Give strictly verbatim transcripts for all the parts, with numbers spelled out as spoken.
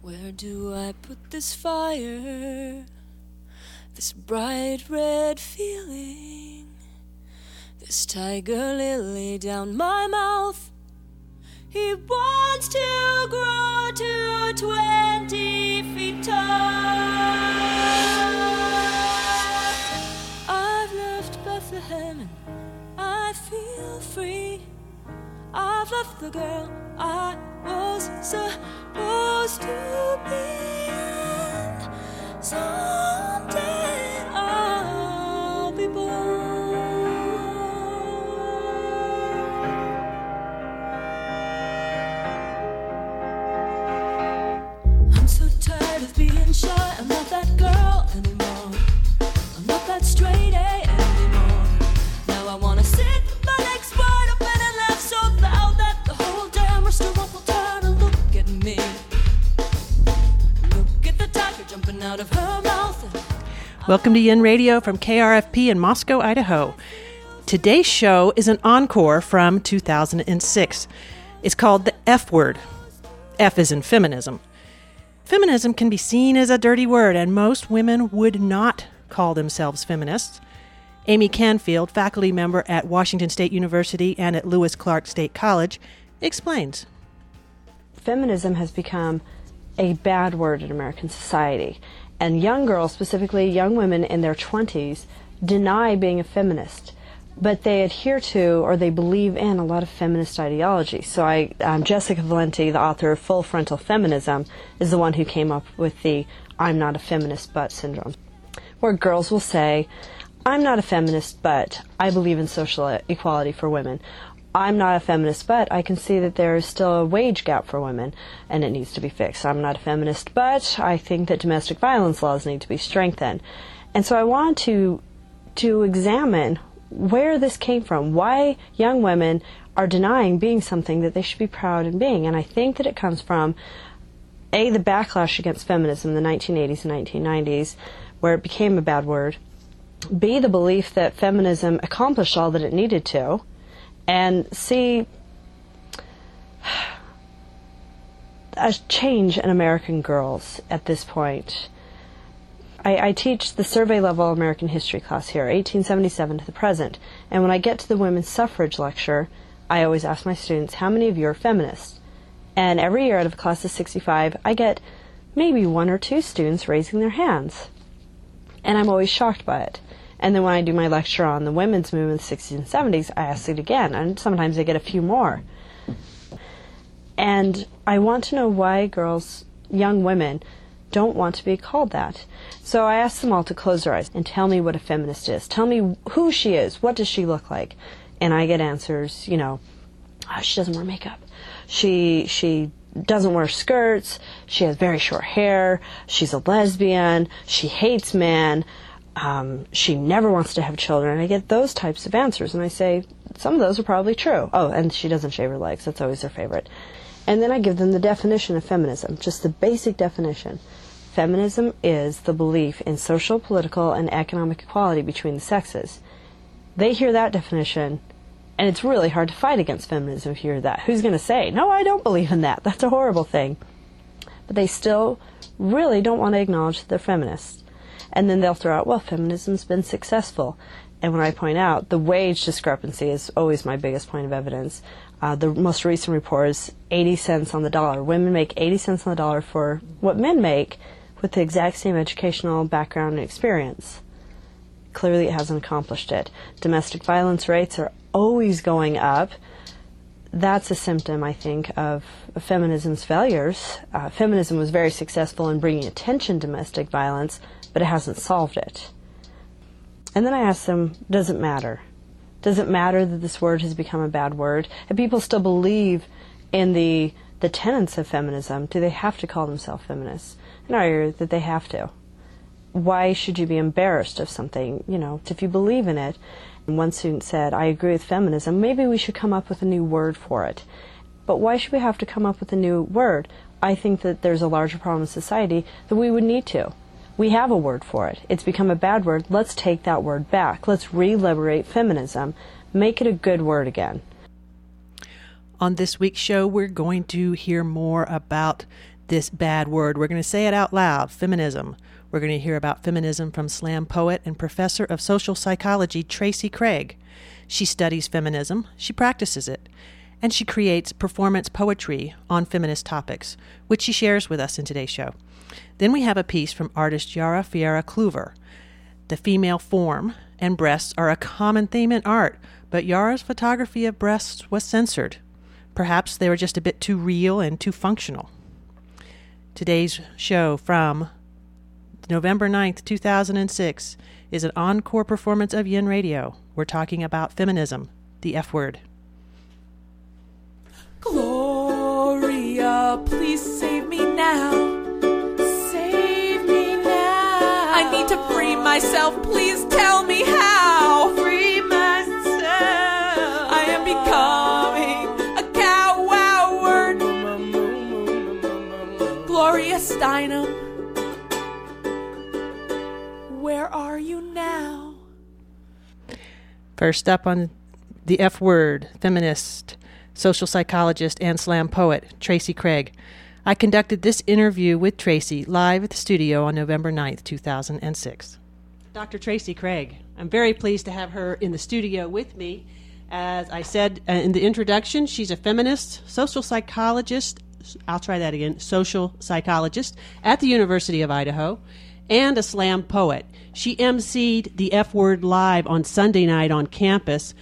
Where do I put this fire? This bright red feeling, this tiger lily down my mouth. He wants to grow to twenty feet tall. I've left Bethlehem and I feel free. I've left the girl I was supposed to be, and someday I'll be born. I'm so tired of being shy. I'm not that girl anymore. I'm not that straight A anymore. Now I wanna sit my legs wide open and laugh so loud that the whole damn restaurant will turn and look at me. Look at the tiger jumping out of her mouth. Welcome to Yin Radio from K R F P in Moscow, Idaho. Today's show is an encore from two thousand six. It's called The F Word. F is in feminism. Feminism can be seen as a dirty word, and most women would not call themselves feminists. Amy Canfield, faculty member at Washington State University and at Lewis Clark State College, explains. Feminism has become a bad word in American society, and young girls, specifically young women in their twenties, deny being a feminist, but they adhere to or they believe in a lot of feminist ideology. So I, um, Jessica Valenti, the author of Full Frontal Feminism, is the one who came up with the I'm not a feminist but syndrome, where girls will say, I'm not a feminist but I believe in social equality for women. I'm not a feminist but I can see that there is still a wage gap for women and it needs to be fixed. I'm not a feminist but I think that domestic violence laws need to be strengthened. And so I wanted to to examine where this came from, why young women are denying being something that they should be proud in being. And I think that it comes from, A, the backlash against feminism in the nineteen eighties and nineteen nineties, where it became a bad word, B, the belief that feminism accomplished all that it needed to, and C, a change in American girls at this point. I, I teach the survey level American history class here, eighteen seventy-seven to the present, and when I get to the women's suffrage lecture, I always ask my students, how many of you are feminists? And every year out of a class of sixty-five, I get maybe one or two students raising their hands. And I'm always shocked by it. And then when I do my lecture on the women's movement in the sixties and seventies, I ask it again, and sometimes I get a few more. And I want to know why girls, young women, don't want to be called that. So I ask them all to close their eyes and tell me what a feminist is. Tell me who she is. What does she look like? And I get answers, you know, oh, she doesn't wear makeup. She, she doesn't wear skirts. She has very short hair. She's a lesbian. She hates men. Um, she never wants to have children. I get those types of answers, and I say, some of those are probably true. Oh, and she doesn't shave her legs. That's always their favorite. And then I give them the definition of feminism, just the basic definition. Feminism is the belief in social, political, and economic equality between the sexes. They hear that definition, and it's really hard to fight against feminism if you hear that. Who's going to say, no, I don't believe in that. That's a horrible thing. But they still really don't want to acknowledge that they're feminists. And then they'll throw out, well, feminism's been successful. And when I point out the wage discrepancy is always my biggest point of evidence, uh, the most recent report is eighty cents on the dollar. Women make eighty cents on the dollar for what men make with the exact same educational background and experience. Clearly it hasn't accomplished it. Domestic violence rates are always going up. That's a symptom, I think, of, of feminism's failures. Uh, feminism was very successful in bringing attention to domestic violence, but it hasn't solved it. And then I ask them, does it matter? Does it matter that this word has become a bad word? And people still believe in the, the tenets of feminism. Do they have to call themselves feminists? And I argue that they have to. Why should you be embarrassed of something, you know, if you believe in it? And one student said, I agree with feminism. Maybe we should come up with a new word for it. But why should we have to come up with a new word? I think that there's a larger problem in society that we would need to. We have a word for it. It's become a bad word. Let's take that word back. Let's re-liberate feminism. Make it a good word again. On this week's show, we're going to hear more about this bad word. We're going to say it out loud, feminism. We're going to hear about feminism from slam poet and professor of social psychology, Tracy Craig. She studies feminism, she practices it, and she creates performance poetry on feminist topics, which she shares with us in today's show. Then we have a piece from artist Yara Fiera Kluver. The female form and breasts are a common theme in art, but Yara's photography of breasts was censored. Perhaps they were just a bit too real and too functional. Today's show from November ninth, two thousand six is an encore performance of Yin Radio. We're talking about feminism, the F word. Gloria, please save me now. Save me now. I need to free myself. Please tell me how. Free myself. I am becoming a coward. Gloria Steinem, where are you now? First up on the F word, feminist, social psychologist, and slam poet, Tracy Craig. I conducted this interview with Tracy live at the studio on November ninth, two thousand six. Doctor Tracy Craig, I'm very pleased to have her in the studio with me. As I said uh, in the introduction, she's a feminist, social psychologist, I'll try that again, social psychologist at the University of Idaho, and a slam poet. She emceed the F Word Live on Sunday night on campus,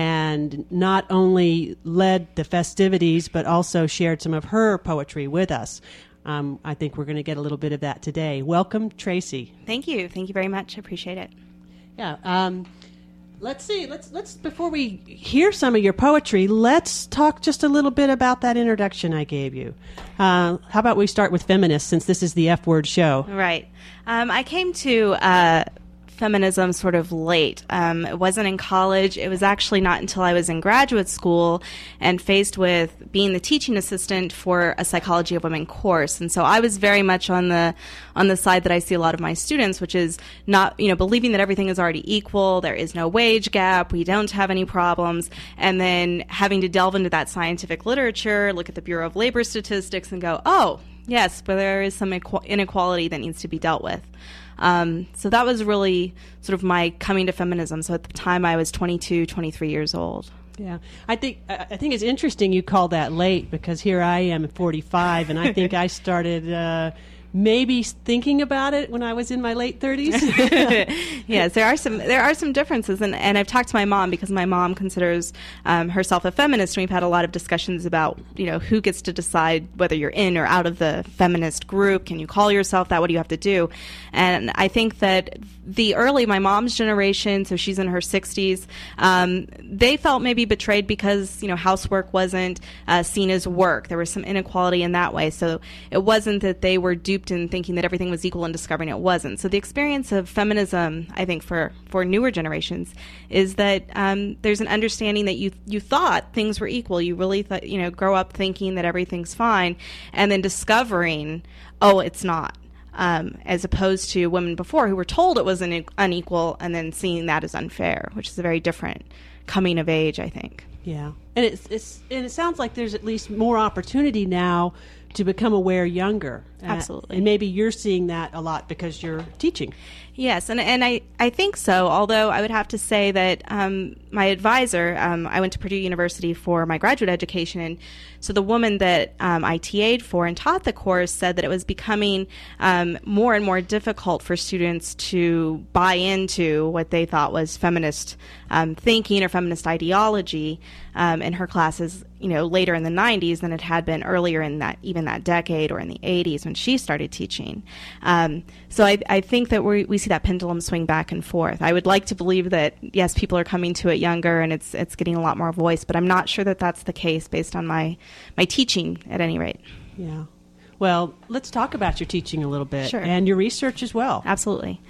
and not only led the festivities, but also shared some of her poetry with us. Um, I think we're going to get a little bit of that today. Welcome, Tracy. Thank you. Thank you very much. I appreciate it. Yeah. Um, let's see. Let's let's before we hear some of your poetry, let's talk just a little bit about that introduction I gave you. Uh, how about we start with feminists, since this is the F Word show? Right. Um, I came to uh, feminism sort of late. Um, it wasn't in college. It was actually not until I was in graduate school and faced with being the teaching assistant for a Psychology of Women course. And so I was very much on the on the side that I see a lot of my students, which is not, you know, believing that everything is already equal, there is no wage gap, we don't have any problems, and then having to delve into that scientific literature, look at the Bureau of Labor Statistics and go, oh, yes, but there is some inequality that needs to be dealt with. Um, so that was really sort of my coming to feminism. So at the time I was twenty-two, twenty-three years old. Yeah, I think I think it's interesting you call that late, because here I am at forty-five, and I think I started uh, maybe thinking about it when I was in my late thirties. Yes, there are some there are some differences, and, and I've talked to my mom, because my mom considers um, herself a feminist, and we've had a lot of discussions about, you know, who gets to decide whether you're in or out of the feminist group. Can you call yourself that? What do you have to do? And I think that the early, my mom's generation, so she's in her sixties, um, they felt maybe betrayed because, you know, housework wasn't uh, seen as work. There was some inequality in that way. So it wasn't that they were duped in thinking that everything was equal and discovering it wasn't. So the experience of feminism, I think, for, for newer generations is that um, there's an understanding that you you thought things were equal. You really thought, you know, grow up thinking that everything's fine, and then discovering, oh, it's not. Um, as opposed to women before who were told it was une- unequal and then seeing that as unfair, which is a very different coming of age, I think. Yeah, and it's it's and it sounds like there's at least more opportunity now to become aware younger. Absolutely. Uh, and maybe you're seeing that a lot because you're teaching. Yes, and and I, I think so, although I would have to say that um, my advisor, um, I went to Purdue University for my graduate education, and so the woman that um, I T A'd for and taught the course said that it was becoming um, more and more difficult for students to buy into what they thought was feminist um, thinking or feminist ideology um, in her classes, you know, later in the nineties than it had been earlier in that, even that decade, or in the eighties when she started teaching. Um, so I, I think that we we see that pendulum swing back and forth. I would like to believe that, yes, people are coming to it younger and it's it's getting a lot more voice, but I'm not sure that that's the case based on my, my teaching at any rate. Yeah. Well, let's talk about your teaching a little bit. Sure. And your research as well. Absolutely.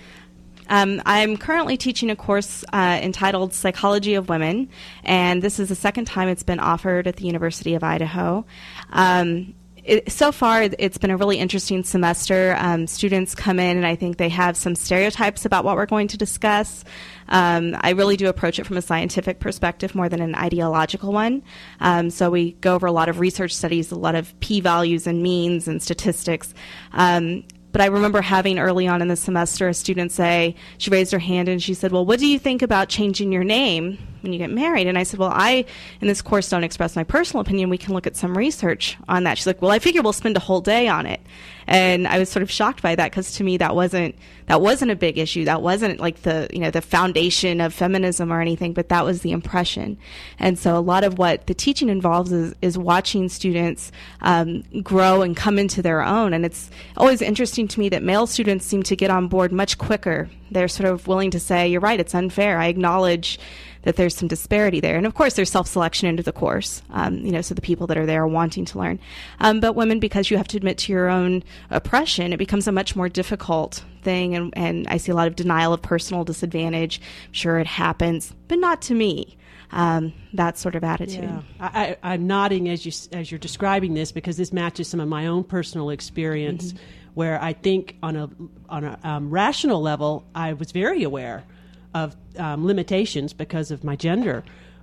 Um, I'm currently teaching a course uh, entitled Psychology of Women, and this is the second time it's been offered at the University of Idaho. Um, it, so far, it's been a really interesting semester. Um, students come in, and I think they have some stereotypes about what we're going to discuss. Um, I really do approach it from a scientific perspective more than an ideological one. Um, so we go over a lot of research studies, a lot of p-values and means and statistics. Um, But I remember having early on in the semester a student say, she raised her hand and she said, well, what do you think about changing your name when you get married? And I said, well, I, in this course, don't express my personal opinion. We can look at some research on that. She's like, well, I figure we'll spend a whole day on it. And I was sort of shocked by that because to me that wasn't that wasn't a big issue. That wasn't like the you know the foundation of feminism or anything, but that was the impression. And so a lot of what the teaching involves is, is watching students um, grow and come into their own. And it's always interesting to me that male students seem to get on board much quicker. They're sort of willing to say, you're right, it's unfair. I acknowledge that there's some disparity there. And of course, there's self-selection into the course, um, you know, so the people that are there are wanting to learn. Um, but women, because you have to admit to your own oppression, it becomes a much more difficult thing. And, and I see a lot of denial of personal disadvantage. I'm sure it happens, but not to me. Um, that sort of attitude. Yeah. I, I, I'm nodding as you as you're describing this because this matches some of my own personal experience, mm-hmm. where I think on a on a um, rational level, I was very aware of um, limitations because of my gender,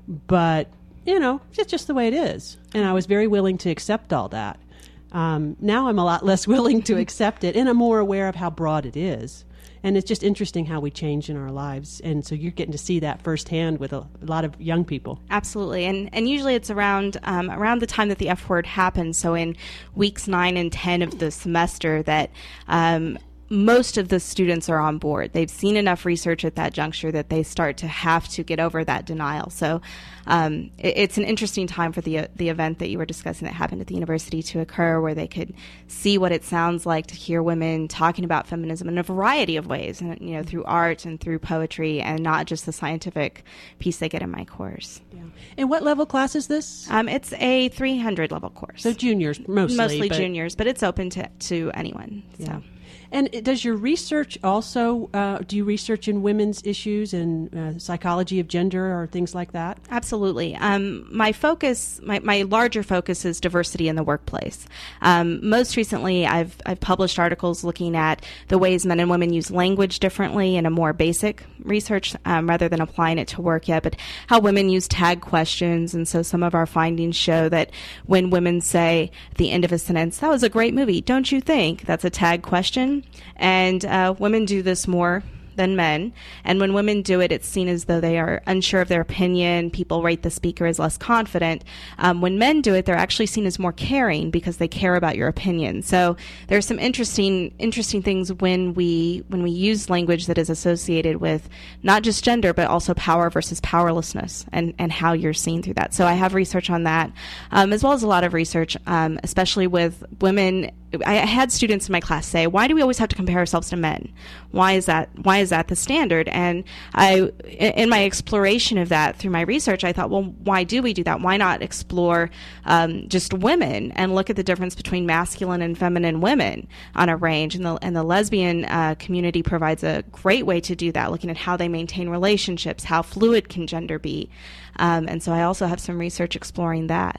but you know, it's just the way it is, and I was very willing to accept all that. Um, now I'm a lot less willing to accept it, and I'm more aware of how broad it is. And it's just interesting how we change in our lives. And so you're getting to see that firsthand with a, a lot of young people. Absolutely. And and usually it's around um, around the time that the F word happens, so in weeks nine and ten of the semester, that um, most of the students are on board. They've seen enough research at that juncture that they start to have to get over that denial. So um, it, it's an interesting time for the uh, the event that you were discussing that happened at the university to occur, where they could see what it sounds like to hear women talking about feminism in a variety of ways, and you know, through art and through poetry, and not just the scientific piece they get in my course. Yeah. And what level class is this? Um, it's a three hundred level course. So juniors mostly. Mostly but juniors, but it's open to, to anyone. Yeah. So. And does your research also, uh, do you research in women's issues and uh, psychology of gender or things like that? Absolutely. Um, my focus, my, my larger focus is diversity in the workplace. Um, most recently, I've, I've published articles looking at the ways men and women use language differently in a more basic research, um, rather than applying it to work yet, but how women use tag questions. And so some of our findings show that when women say at the end of a sentence, that was a great movie, don't you think? That's a tag question. And uh, women do this more than men. And when women do it, it's seen as though they are unsure of their opinion. People rate the speaker as less confident. Um, when men do it, they're actually seen as more caring because they care about your opinion. So there's some interesting interesting things when we when we use language that is associated with not just gender, but also power versus powerlessness, and, and how you're seen through that. So I have research on that, um, as well as a lot of research, um, especially with women. I had students in my class say, why do we always have to compare ourselves to men? Why is that? Why is that the standard? And I, in my exploration of that through my research, I thought, well, why do we do that? Why not explore um, just women and look at the difference between masculine and feminine women on a range? And the, and the lesbian uh, community provides a great way to do that, looking at how they maintain relationships, how fluid can gender be. Um, and so I also have some research exploring that.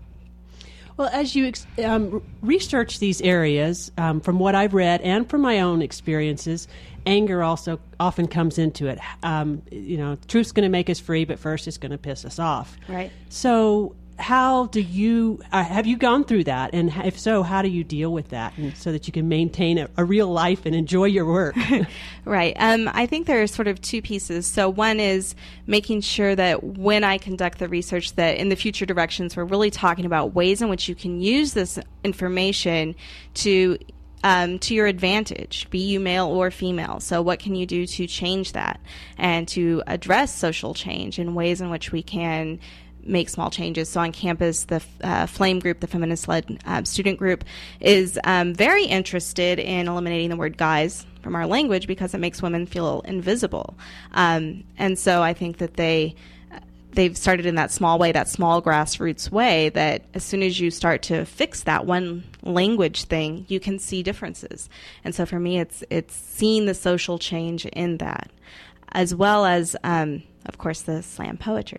Well, as you ex- um, research these areas, um, from what I've read and from my own experiences, anger also often comes into it. Um, you know, truth's going to make us free, but first it's going to piss us off. Right. So how do you, uh, have you gone through that? And if so, how do you deal with that, and so that you can maintain a, a real life and enjoy your work? Right. Um, I think there are sort of two pieces. So one is making sure that when I conduct the research, that in the future directions, we're really talking about ways in which you can use this information to Um, to your advantage, be you male or female. So what can you do to change that and to address social change in ways in which we can make small changes? So on campus, the uh, FLAME group, the feminist-led uh, student group, is um, very interested in eliminating the word guys from our language because it makes women feel invisible. Um, and so I think that they... they've started in that small way, that small grassroots way, that as soon as you start to fix that one language thing, you can see differences. And so for me, it's it's seeing the social change in that, as well as, um, of course, the slam poetry.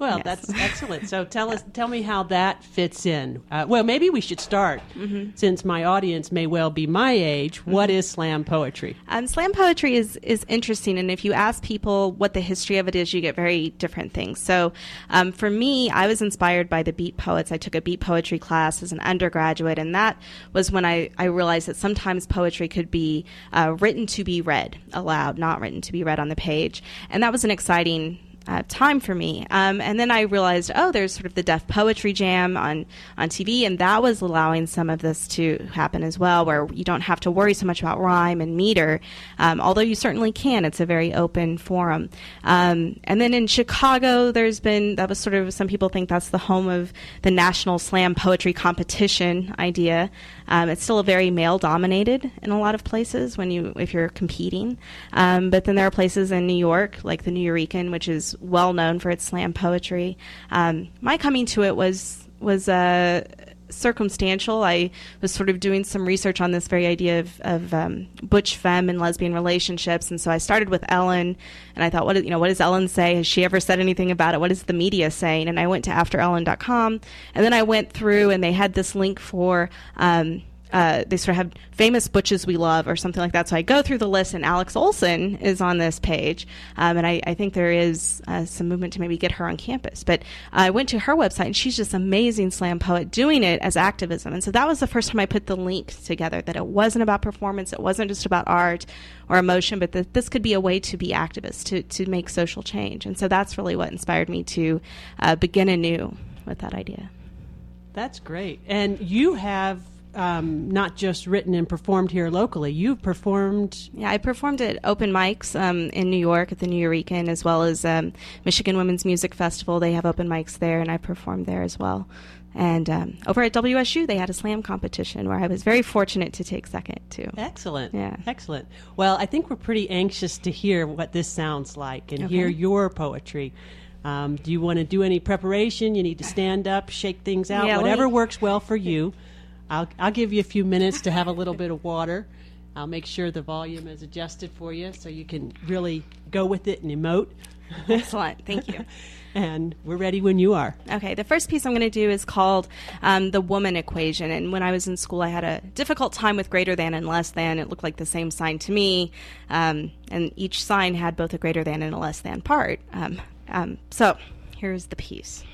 Well, Yes. that's excellent. So tell us, tell me how that fits in. Uh, well, maybe we should start, Mm-hmm. since my audience may well be my age. Mm-hmm. What is slam poetry? Um, slam poetry is, is interesting, and if you ask people what the history of it is, you get very different things. So um, for me, I was inspired by the beat poets. I took a beat poetry class as an undergraduate, and that was when I, I realized that sometimes poetry could be uh, written to be read aloud, not written to be read on the page. And that was an exciting Uh, time for me. Um, and then I realized, oh, there's sort of the Deaf Poetry Jam on, on T V, and that was allowing some of this to happen as well, where you don't have to worry so much about rhyme and meter, um, although you certainly can. It's a very open forum. Um, and then in Chicago, there's been, that was sort of, some people think that's the home of the National Slam Poetry Competition idea. Um, it's still a very male-dominated in a lot of places when you, if you're competing. Um, but then there are places in New York, like the Nuyorican, which is well known for its slam poetry. Um, my coming to it was was uh, circumstantial. I was sort of doing some research on this very idea of, of um, butch femme and lesbian relationships, and so I started with Ellen, and I thought, what, you know, what does Ellen say? Has she ever said anything about it? What is the media saying? And I went to after ellen dot com, and then I went through, and they had this link for. Um, Uh, they sort of have famous butches we love or something like that. So I go through the list, and Alex Olson is on this page. Um, and I, I think there is uh, some movement to maybe get her on campus. But I went to her website, and she's just an amazing slam poet doing it as activism. And so that was the first time I put the link together, that it wasn't about performance, it wasn't just about art or emotion, but that this could be a way to be activists, to, to make social change. And so that's really what inspired me to uh, begin anew with that idea. That's great. And you have Um, not just written and performed here locally. You've performed... Yeah, I performed at open mics um, in New York at the Nuyorican, as well as um, Michigan Women's Music Festival. They have open mics there, and I performed there as well. And um, over at W S U, they had a slam competition where I was very fortunate to take second, too. Excellent. Yeah. Excellent. Well, I think we're pretty anxious to hear what this sounds like and Okay. hear your poetry. Um, do you want to do any preparation? You need to stand up, shake things out, Yeah, let whatever me- works well for you. I'll, I'll give you a few minutes to have a little bit of water. I'll make sure the volume is adjusted for you so you can really go with it and emote. Excellent. Thank you. And we're ready when you are. Okay, the first piece I'm going to do is called um, The Woman Equation. And when I was in school, I had a difficult time with greater than and less than. It looked like the same sign to me. Um, and each sign had both a greater than and a less than part. Um, um, so here's the piece.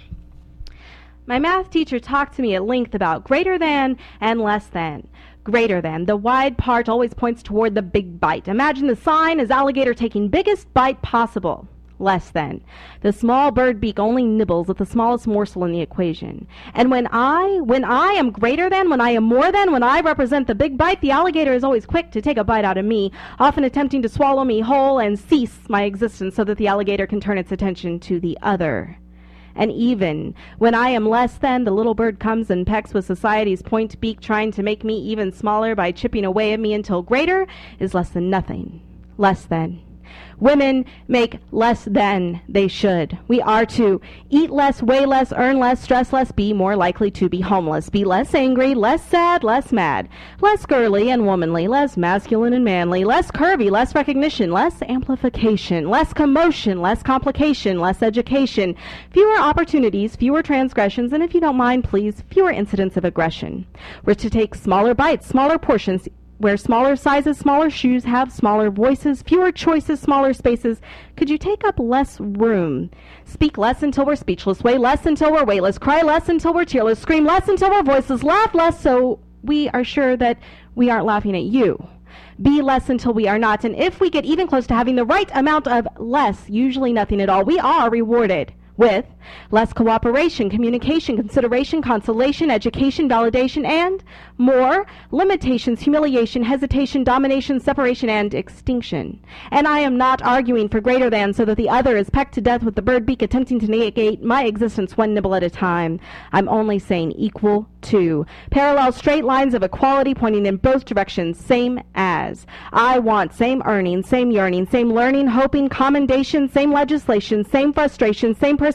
My math teacher talked to me at length about greater than and less than. Greater than. The wide part always points toward the big bite. Imagine the sign as alligator taking biggest bite possible. Less than. The small bird beak only nibbles at the smallest morsel in the equation. And when I, when I am greater than, when I am more than, when I represent the big bite, the alligator is always quick to take a bite out of me, often attempting to swallow me whole and cease my existence so that the alligator can turn its attention to the other. And even when I am less than, the little bird comes and pecks with society's point beak, trying to make me even smaller by chipping away at me until greater is less than nothing. Less than. Women make less than they should. We are to eat less, weigh less, earn less, stress less, be more likely to be homeless, be less angry, less sad, less mad, less girly and womanly, less masculine and manly, less curvy, less recognition, less amplification, less commotion, less complication, less education, fewer opportunities, fewer transgressions, and if you don't mind, please, fewer incidents of aggression. We're to take smaller bites, smaller portions, where smaller sizes, smaller shoes have smaller voices, fewer choices, smaller spaces. Could you take up less room? Speak less until we're speechless, weigh less until we're weightless, cry less until we're tearless, scream less until we're voiceless, laugh less so we are sure that we aren't laughing at you. Be less until we are not. And if we get even close to having the right amount of less, usually nothing at all, we are rewarded with less cooperation, communication, consideration, consolation, education, validation, and more limitations, humiliation, hesitation, domination, separation, and extinction. And I am not arguing for greater than so that the other is pecked to death with the bird beak attempting to negate my existence one nibble at a time. I'm only saying equal to. Parallel straight lines of equality pointing in both directions, same as. I want same earning, same yearning, same learning, hoping, commendation, same legislation, same frustration, same perspiration,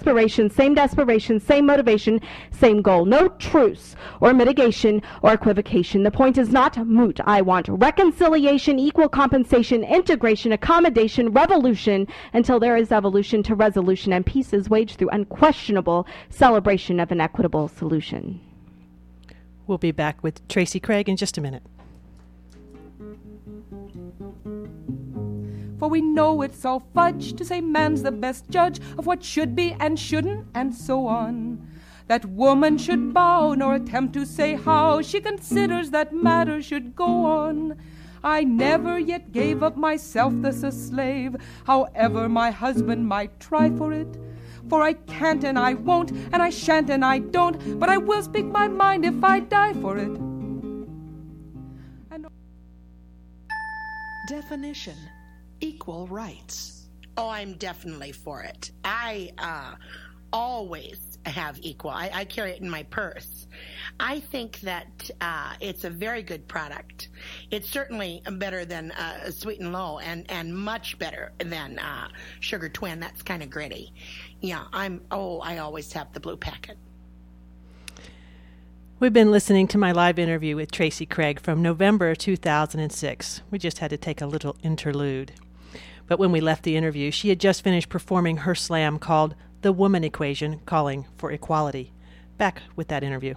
passion, same desperation, same motivation, same goal. No truce or mitigation or equivocation. The point is not moot. I want reconciliation, equal compensation, integration, accommodation, revolution, until there is evolution to resolution and peace is waged through unquestionable celebration of an equitable solution. We'll be back with Tracy Craig in just a minute. For we know it's all fudge to say man's the best judge of what should be and shouldn't, and so on. That woman should bow nor attempt to say how she considers that matters should go on. I never yet gave up myself thus a slave, however my husband might try for it. For I can't and I won't, and I shan't and I don't, but I will speak my mind if I die for it. And Definition: equal rights. Oh, I'm definitely for it. I uh, always have equal. I, I carry it in my purse. I think that uh, it's a very good product. It's certainly better than uh, Sweet and Low, and, and much better than uh, Sugar Twin. That's kind of gritty. Yeah, I'm, oh, I always have the blue packet. We've been listening to my live interview with Tracy Craig from November two thousand six. We just had to take a little interlude. But when we left the interview, she had just finished performing her slam called The Woman Equation, Calling for Equality. Back with that interview.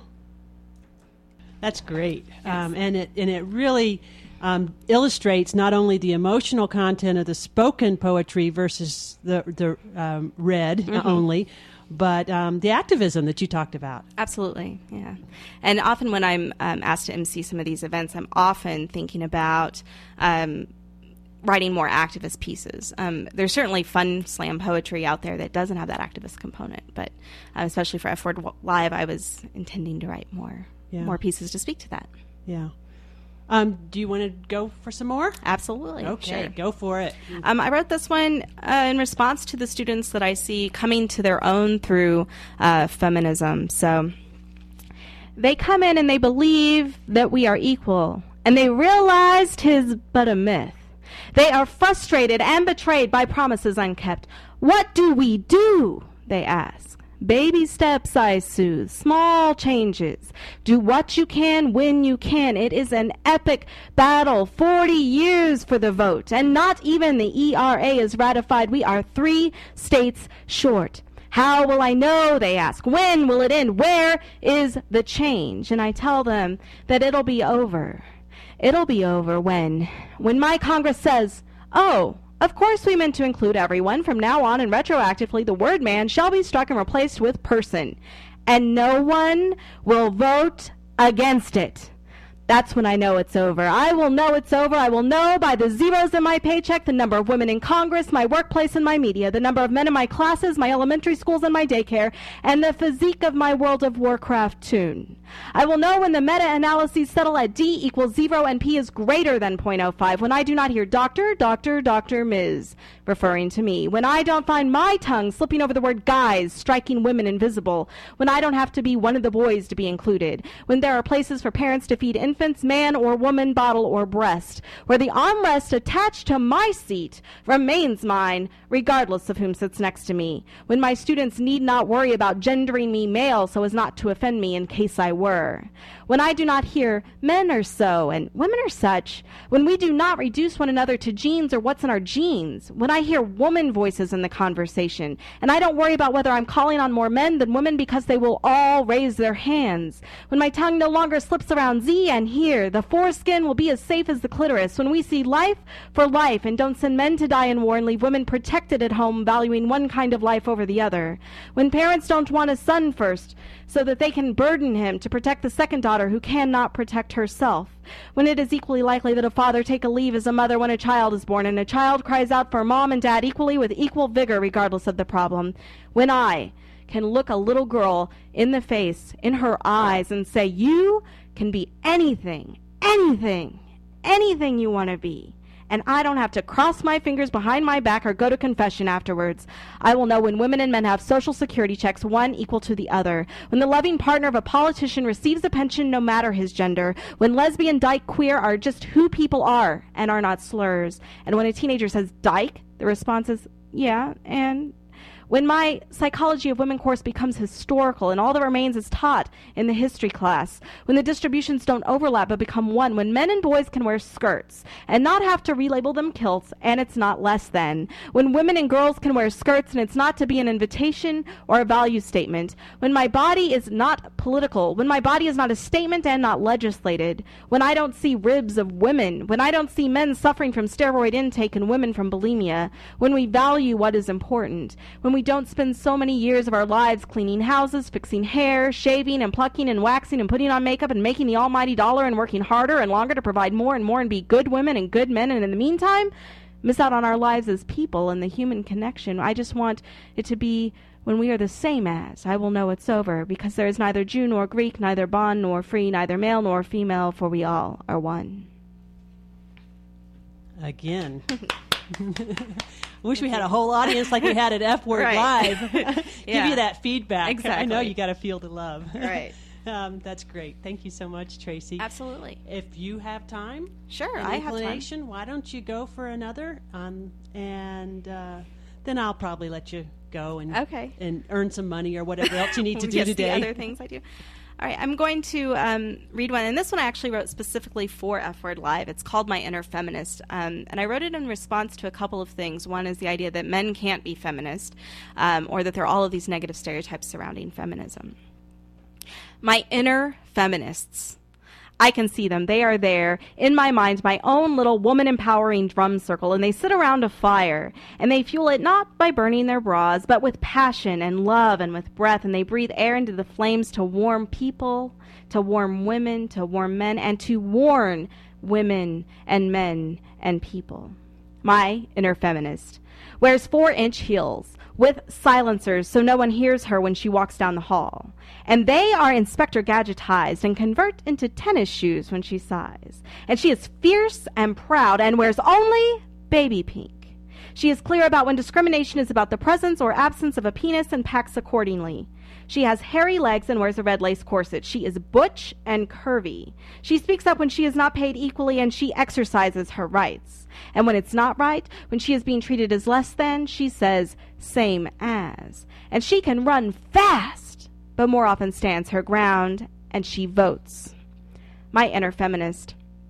That's great. Yes. Um, and it and it really um, illustrates not only the emotional content of the spoken poetry versus the, the um, read mm-hmm. only, but um, the activism that you talked about. Absolutely, yeah. And often when I'm um, asked to emcee some of these events, I'm often thinking about um, writing more activist pieces. Um, there's certainly fun slam poetry out there that doesn't have that activist component, but uh, especially for F Word Live, I was intending to write more. Yeah. More pieces to speak to that. Yeah. Um, do you want to go for some more? Absolutely. Okay, sure. Go for it. Um, I wrote this one uh, in response to the students that I see coming to their own through uh, feminism. So they come in and they believe that we are equal, and they realize 'tis but a myth. They are frustrated and betrayed by promises unkept. What do we do? They ask. Baby steps I soothe, small changes. Do what you can when you can. It is an epic battle, forty years for the vote, and not even the E R A is ratified. We are three states short. How will I know, they ask. When will it end? Where is the change? And I tell them that it'll be over. It'll be over when, when my Congress says, oh, of course we meant to include everyone. From now on and retroactively, the word man shall be struck and replaced with person. And no one will vote against it. That's when I know it's over. I will know it's over. I will know by the zeros in my paycheck, the number of women in Congress, my workplace and my media, the number of men in my classes, my elementary schools and my daycare, and the physique of my World of Warcraft tune. I will know when the meta-analyses settle at D equals zero and P is greater than zero point zero five, when I do not hear doctor, doctor, doctor, Miz referring to me, when I don't find my tongue slipping over the word guys, striking women invisible, when I don't have to be one of the boys to be included, when there are places for parents to feed infants, man or woman, bottle or breast, where the armrest attached to my seat remains mine, regardless of whom sits next to me, when my students need not worry about gendering me male so as not to offend me in case I were, when I do not hear men are so and women are such, when we do not reduce one another to genes or what's in our genes, when I hear woman voices in the conversation, and I don't worry about whether I'm calling on more men than women because they will all raise their hands, when my tongue no longer slips around Z and here, the foreskin will be as safe as the clitoris, when we see life for life and don't send men to die in war and leave women protected at home, valuing one kind of life over the other, when parents don't want a son first so that they can burden him to protect the second daughter who cannot protect herself, when it is equally likely that a father take a leave as a mother when a child is born, and a child cries out for mom and dad equally with equal vigor regardless of the problem, when I can look a little girl in the face, in her eyes, and say, you can be anything, anything, anything you want to be. And I don't have to cross my fingers behind my back or go to confession afterwards. I will know when women and men have social security checks, one equal to the other. When the loving partner of a politician receives a pension no matter his gender. When lesbian, dyke, queer are just who people are and are not slurs. And when a teenager says dyke, the response is, yeah, and... When my Psychology of Women course becomes historical and all that remains is taught in the history class. When the distributions don't overlap but become one. When men and boys can wear skirts and not have to relabel them kilts, and it's not less than. When women and girls can wear skirts and it's not to be an invitation or a value statement. When my body is not political. When my body is not a statement and not legislated. When I don't see ribs of women. When I don't see men suffering from steroid intake and women from bulimia. When we value what is important. When we don't spend so many years of our lives cleaning houses, fixing hair, shaving and plucking and waxing and putting on makeup and making the almighty dollar and working harder and longer to provide more and more and be good women and good men, and in the meantime, miss out on our lives as people and the human connection. I just want it to be when we are the same as. I will know it's over, because there is neither Jew nor Greek, neither bond nor free, neither male nor female, for we all are one. Again. Wish we had a whole audience like we had at F Word Right. Live. Give Yeah. you that feedback. Exactly. I know you got to feel the love. Right. um, that's great. Thank you so much, Tracy. Absolutely. If you have time, Sure, and I have time. inclination, why don't you go for another? Um, and uh, then I'll probably let you go and Okay. and earn some money or whatever else you need to do Yes, today. the other things I do. All right, I'm going to um, read one, and this one I actually wrote specifically for F Word Live. It's called My Inner Feminist, um, and I wrote it in response to a couple of things. One is the idea that men can't be feminist, um, or that there are all of these negative stereotypes surrounding feminism. My inner feminists. I can see them. They are there in my mind, my own little woman-empowering drum circle, and they sit around a fire, and they fuel it not by burning their bras, but with passion and love and with breath, and they breathe air into the flames to warm people, to warm women, to warm men, and to warn women and men and people. My inner feminist wears four-inch heels with silencers so no one hears her when she walks down the hall. And they are Inspector Gadgetized and convert into tennis shoes when she sighs. And she is fierce and proud and wears only baby pink. She is clear about when discrimination is about the presence or absence of a penis and packs accordingly. She has hairy legs and wears a red lace corset. She is butch and curvy. She speaks up when she is not paid equally, and she exercises her rights. And when it's not right, when she is being treated as less than, she says, same as. And she can run fast, but more often stands her ground, and she votes. My inner feminist.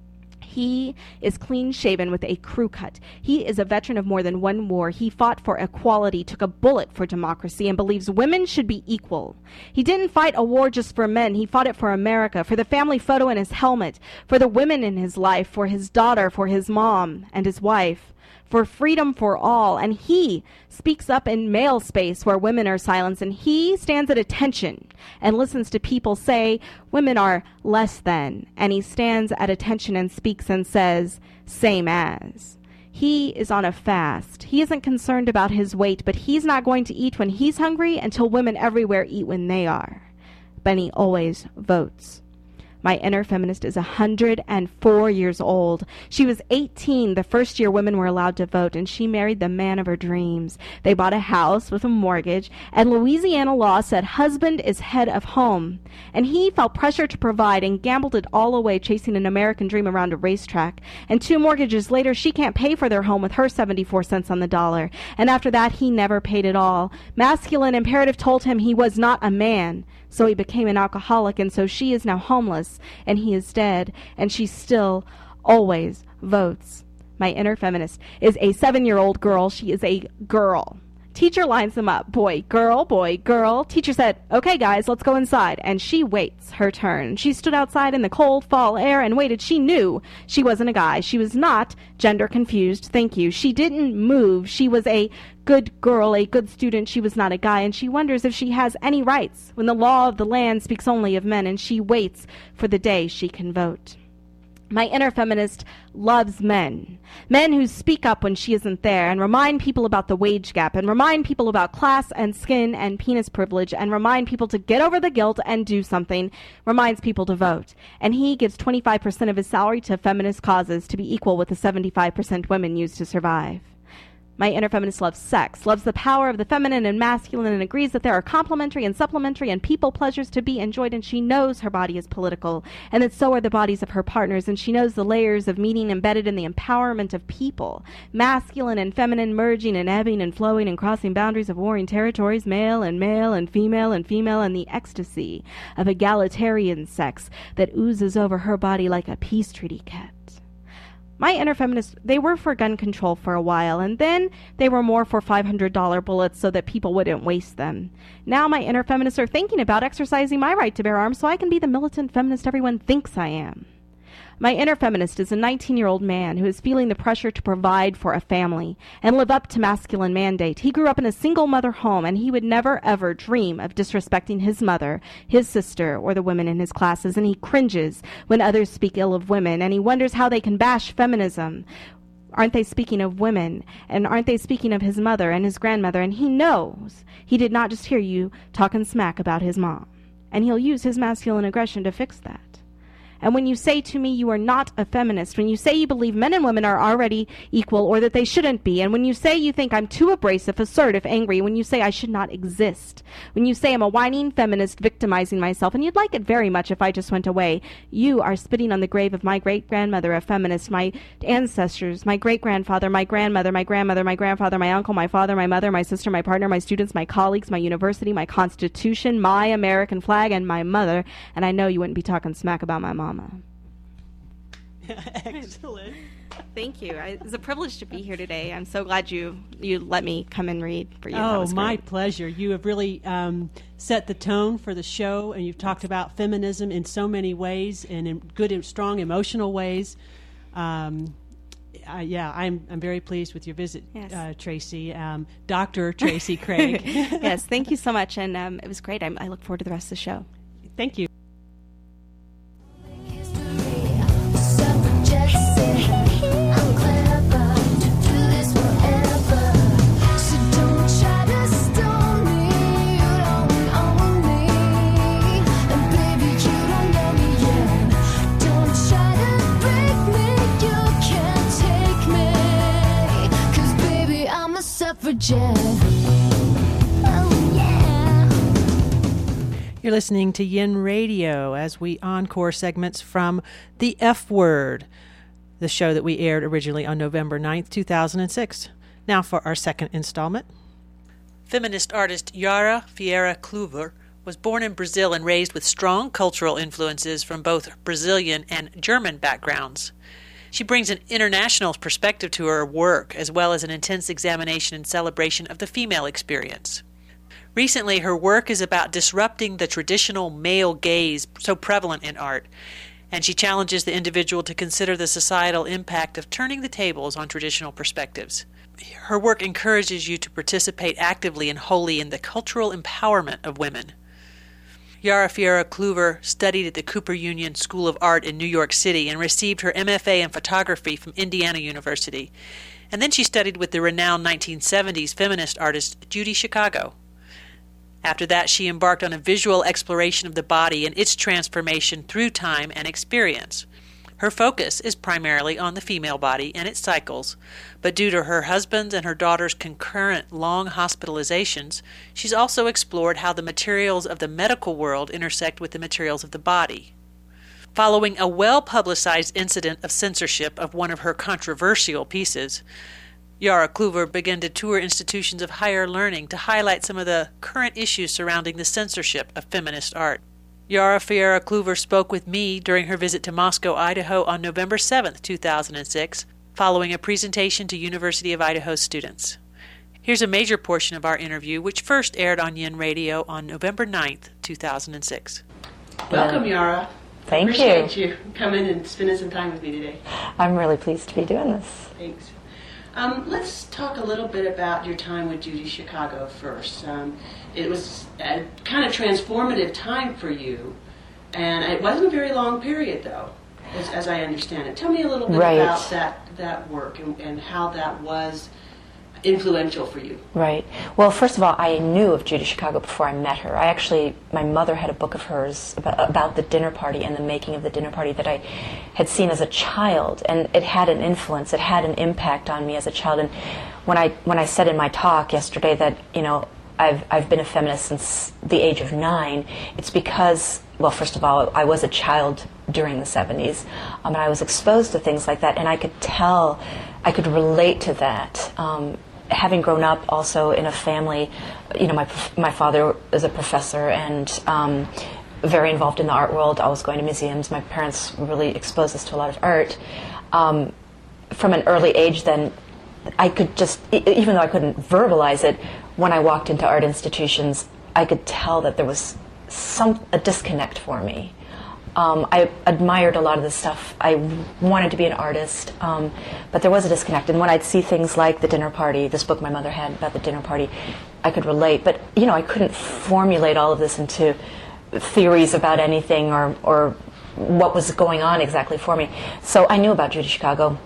He is clean-shaven with a crew cut. He is a veteran of more than one war. He fought for equality, took a bullet for democracy, and believes women should be equal. He didn't fight a war just for men. He fought it for America, for the family photo in his helmet, for the women in his life, for his daughter, for his mom and his wife, for freedom for all. And he speaks up in male space where women are silenced, and he stands at attention and listens to people say women are less than, and he stands at attention and speaks and says same as. He is on a fast. He isn't concerned about his weight, but he's not going to eat when he's hungry until women everywhere eat when they are. Benny always votes. My inner feminist is one hundred four years old. She was eighteen the first year women were allowed to vote, and she married the man of her dreams. They bought a house with a mortgage, and Louisiana law said husband is head of home. And he felt pressure to provide and gambled it all away chasing an American dream around a racetrack. And two mortgages later, she can't pay for their home with her seventy-four cents on the dollar. And after that, he never paid at all. Masculine imperative told him he was not a man. So he became an alcoholic, and so she is now homeless, and he is dead, and she still always votes. My inner feminist is a seven-year-old girl. She is a girl. Teacher lines them up. Boy, girl, boy, girl. Teacher said, okay, guys, let's go inside. And she waits her turn. She stood outside in the cold fall air and waited. She knew she wasn't a guy. She was not gender confused. Thank you. She didn't move. She was a good girl, a good student. She was not a guy. And she wonders if she has any rights when the law of the land speaks only of men. And she waits for the day she can vote. My inner feminist loves men. Men who speak up when she isn't there and remind people about the wage gap and remind people about class and skin and penis privilege and remind people to get over the guilt and do something, reminds people to vote. And he gives twenty-five percent of his salary to feminist causes to be equal with the seventy-five percent women use to survive. My inner feminist loves sex, loves the power of the feminine and masculine, and agrees that there are complementary and supplementary and people pleasures to be enjoyed, and she knows her body is political, and that so are the bodies of her partners, and she knows the layers of meaning embedded in the empowerment of people, masculine and feminine merging and ebbing and flowing and crossing boundaries of warring territories, male and male and female and female, and the ecstasy of egalitarian sex that oozes over her body like a peace treaty kept. My inner feminists, they were for gun control for a while, and then they were more for five hundred dollars bullets so that people wouldn't waste them. Now my inner feminists are thinking about exercising my right to bear arms so I can be the militant feminist everyone thinks I am. My inner feminist is a nineteen-year-old man who is feeling the pressure to provide for a family and live up to masculine mandate. He grew up in a single-mother home, and he would never, ever dream of disrespecting his mother, his sister, or the women in his classes, and he cringes when others speak ill of women, and he wonders how they can bash feminism. Aren't they speaking of women? And aren't they speaking of his mother and his grandmother? And he knows he did not just hear you talking smack about his mom, and he'll use his masculine aggression to fix that. And when you say to me you are not a feminist, when you say you believe men and women are already equal or that they shouldn't be, and when you say you think I'm too abrasive, assertive, angry, when you say I should not exist, when you say I'm a whining feminist victimizing myself, and you'd like it very much if I just went away, you are spitting on the grave of my great-grandmother, a feminist, my ancestors, my great-grandfather, my grandmother, my grandmother, my grandfather, my uncle, my father, my mother, my sister, my partner, my students, my colleagues, my university, my constitution, my American flag, and my mother, and I know you wouldn't be talking smack about my mom. Mama. Excellent. Thank you. I, it's a privilege to be here today. I'm so glad you you let me come and read for you. That Oh, was my great. pleasure. You have really um, set the tone for the show, and you've talked about feminism in so many ways, and in good and strong emotional ways. Um, uh, yeah, I'm I'm very pleased with your visit, Yes. uh, Tracy, um, Doctor Tracy Craig. Yes, thank you so much, and um, it was great. I'm, I look forward to the rest of the show. Thank you. You're listening to Yin Radio as we encore segments from The F Word, the show that we aired originally on November ninth, two thousand six. Now for our second installment. Feminist artist Yara Fiera Kluwer was born in Brazil and raised with strong cultural influences from both Brazilian and German backgrounds. She brings an international perspective to her work, as well as an intense examination and celebration of the female experience. Recently, her work is about disrupting the traditional male gaze so prevalent in art, and she challenges the individual to consider the societal impact of turning the tables on traditional perspectives. Her work encourages you to participate actively and wholly in the cultural empowerment of women. Yara Fiera Kluwer studied at the Cooper Union School of Art in New York City and received her M F A in photography from Indiana University. And then she studied with the renowned nineteen seventies feminist artist Judy Chicago. After that, she embarked on a visual exploration of the body and its transformation through time and experience. Her focus is primarily on the female body and its cycles, but due to her husband's and her daughter's concurrent long hospitalizations, she's also explored how the materials of the medical world intersect with the materials of the body. Following a well-publicized incident of censorship of one of her controversial pieces, Yara Kluwer began to tour institutions of higher learning to highlight some of the current issues surrounding the censorship of feminist art. Yara Fiera Kluwer spoke with me during her visit to Moscow, Idaho on November seventh, two thousand six, following a presentation to University of Idaho students. Here's a major portion of our interview, which first aired on Yin Radio on November ninth, two thousand six. Welcome, Yara. Thank Appreciate you. you coming and spending some time with me today. I'm really pleased to be doing this. Thanks. Um, let's talk a little bit about your time with Judy Chicago first. Um, it was a kind of transformative time for you, and it wasn't a very long period, though, as, as I understand it. Tell me a little bit Right. about that, that work and, and how that was influential for you? Right. Well, first of all, I knew of Judy Chicago before I met her. I actually, my mother had a book of hers about, about the dinner party and the making of the dinner party that I had seen as a child, and it had an influence, it had an impact on me as a child. And when I when I said in my talk yesterday that, you know, I've I've been a feminist since the age of nine, it's because, well, first of all, I was a child during the seventies, um, and I was exposed to things like that, and I could tell, I could relate to that. Um, having grown up also in a family, you know, my my father is a professor and um, very involved in the art world, always going to museums. My parents really exposed us to a lot of art. Um, from an early age then, I could just, even though I couldn't verbalize it, when I walked into art institutions, I could tell that there was some a disconnect for me. Um, I admired a lot of this stuff. I wanted to be an artist, um, but there was a disconnect. And when I'd see things like the dinner party, this book my mother had about the dinner party, I could relate. But, you know, I couldn't formulate all of this into theories about anything or, or what was going on exactly for me. So I knew about Judy Chicago.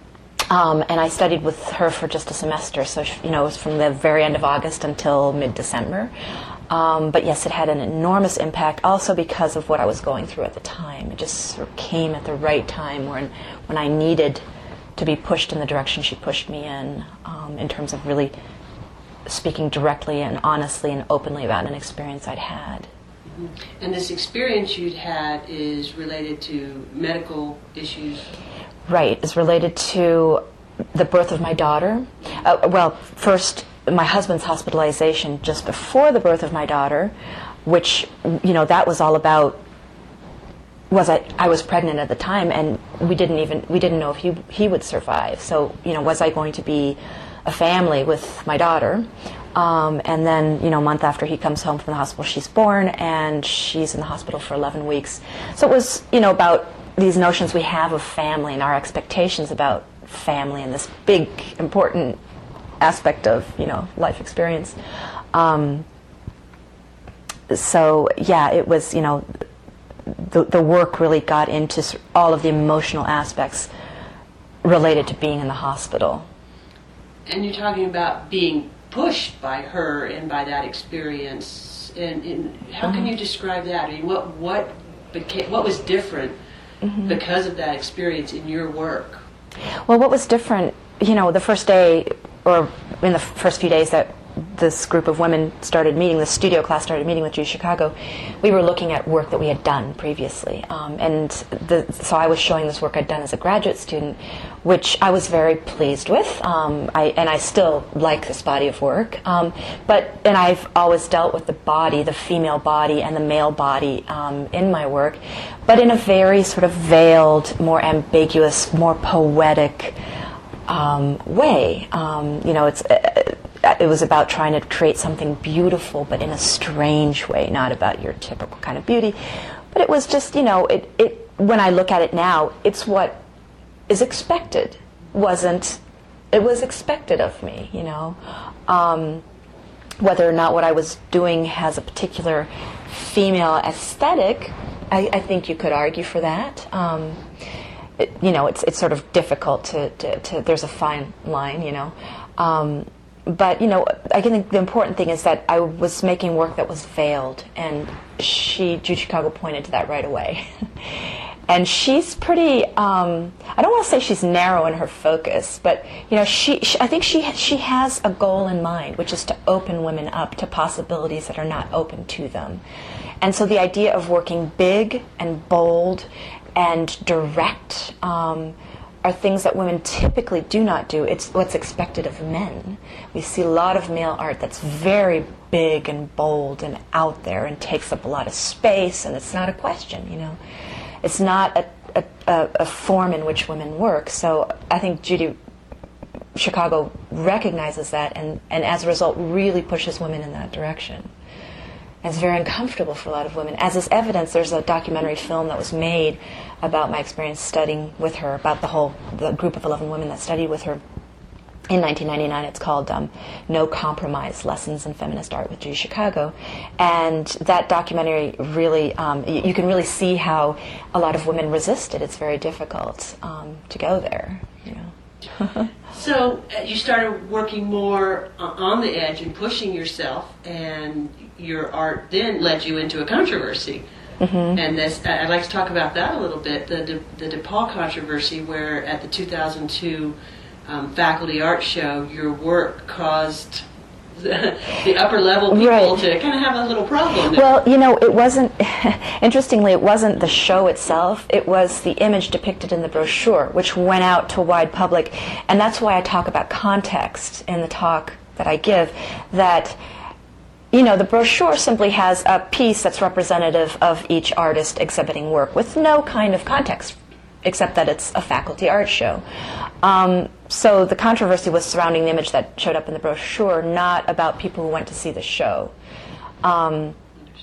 Um, and I studied with her for just a semester. So, you know, it was from the very end of August until mid-December. Um, but yes, it had an enormous impact, also because of what I was going through at the time. It just sort of came at the right time when, when I needed to be pushed in the direction she pushed me in, um, in terms of really speaking directly and honestly and openly about an experience I'd had. Mm-hmm. And this experience you'd had is related to medical issues? Right, it's related to the birth of my daughter. Uh, well, first, my husband's hospitalization just before the birth of my daughter, which, you know, that was all about, was I, I was pregnant at the time, and we didn't even, we didn't know if he, he would survive. So, you know, was I going to be a family with my daughter? Um, and then, you know, a month after he comes home from the hospital, she's born, and she's in the hospital for eleven weeks. So it was, you know, about these notions we have of family and our expectations about family and this big, important aspect of, you know, life experience. Um, so, yeah, it was, you know, the, the work really got into all of the emotional aspects related to being in the hospital. And you're talking about being pushed by her and by that experience. And, and how mm-hmm. can you describe that? I mean, what what became, what was different mm-hmm. because of that experience in your work? Well, what was different, you know, the first day, or in the first few days that this group of women started meeting, the studio class started meeting with Judy Chicago, we were looking at work that we had done previously. Um, and the, so I was showing this work I'd done as a graduate student, which I was very pleased with. Um, I, and I still like this body of work. Um, but and I've always dealt with the body, the female body and the male body um, in my work, but in a very sort of veiled, more ambiguous, more poetic um, way. Um, you know, it's... Uh, It was about trying to create something beautiful, but in a strange way, not about your typical kind of beauty. But it was just, you know, it, it when I look at it now, it's what is expected. Wasn't, it was expected of me, you know. Um, whether or not what I was doing has a particular female aesthetic, I, I think you could argue for that. Um, it, you know, it's it's sort of difficult to, to, to there's a fine line, you know. Um, But, you know, I think the important thing is that I was making work that was veiled, and she, Judy Chicago, pointed to that right away. And she's pretty, um, I don't want to say she's narrow in her focus, but, you know, she, she I think she she has a goal in mind, which is to open women up to possibilities that are not open to them. And so the idea of working big and bold and direct um, are things that women typically do not do. It's what's expected of men. We see a lot of male art that's very big and bold and out there and takes up a lot of space, and it's not a question, you know. It's not a, a, a form in which women work. So I think Judy Chicago recognizes that, and, and as a result really pushes women in that direction. And it's very uncomfortable for a lot of women. As is evidence, there's a documentary film that was made about my experience studying with her, about the whole the group of eleven women that studied with her in nineteen ninety-nine. It's called um, No Compromise, Lessons in Feminist Art with Judy Chicago. And that documentary really, um, you, you can really see how a lot of women resist it. It's very difficult um, to go there, you know. So uh, you started working more uh, on the edge and pushing yourself, and your art then led you into a controversy. Mm-hmm. And this, I'd like to talk about that a little bit, the De, the DePaul controversy, where at the two thousand two um, faculty art show, your work caused the, the upper level people right. to kind of have a little problem there. Well, you know, it wasn't, interestingly, it wasn't the show itself, it was the image depicted in the brochure, which went out to a wide public. And that's why I talk about context in the talk that I give, that, you know, the brochure simply has a piece that's representative of each artist exhibiting work with no kind of context, except that it's a faculty art show. Um, so the controversy was surrounding the image that showed up in the brochure, not about people who went to see the show. Um,